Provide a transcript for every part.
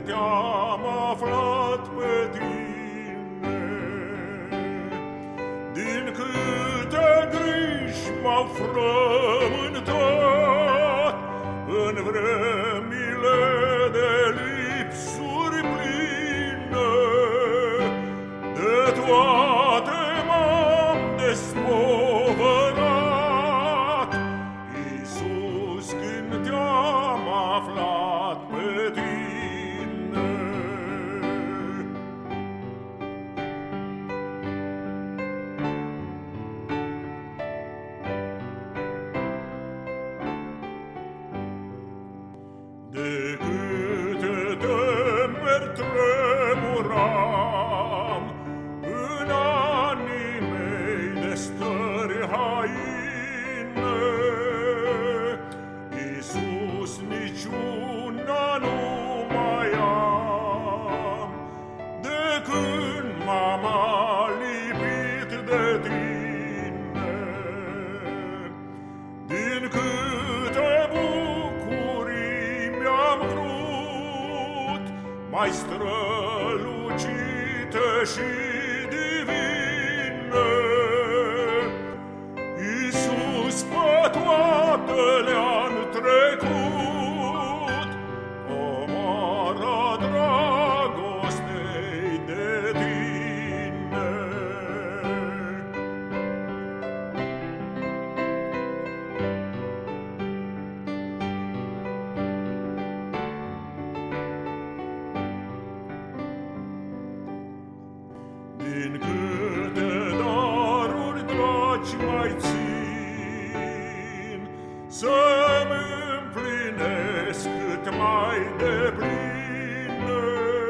când te-am aflat pe tine. Din câte griji m-au frământat în vremile de lipsuri pline, de toate m-am despovărat, Iisus, când te-am aflat pe tine. De câte temeri tremuram în anii mei de stări haine, Iisus, niciuna nu mai am, de când m-am alipit de tine. Din câte bucurii mi-am vrut, mai strălucite și divine, Iisus, pe toate le-am trecut, omora dragostei de tine. Din câte daruri dragi mai țin, să-mi împlinesc cât mai depline,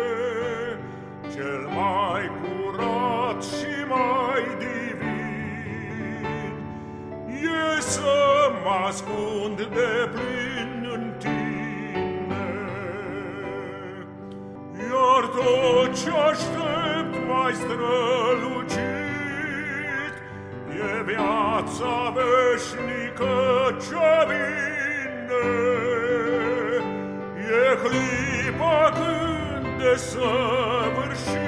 cel mai curat și mai divin e să mă ascund deplin în tine. Iar tot ce aștept mai strălucit e viața veșnică ce vine, e clipa când desăvârșit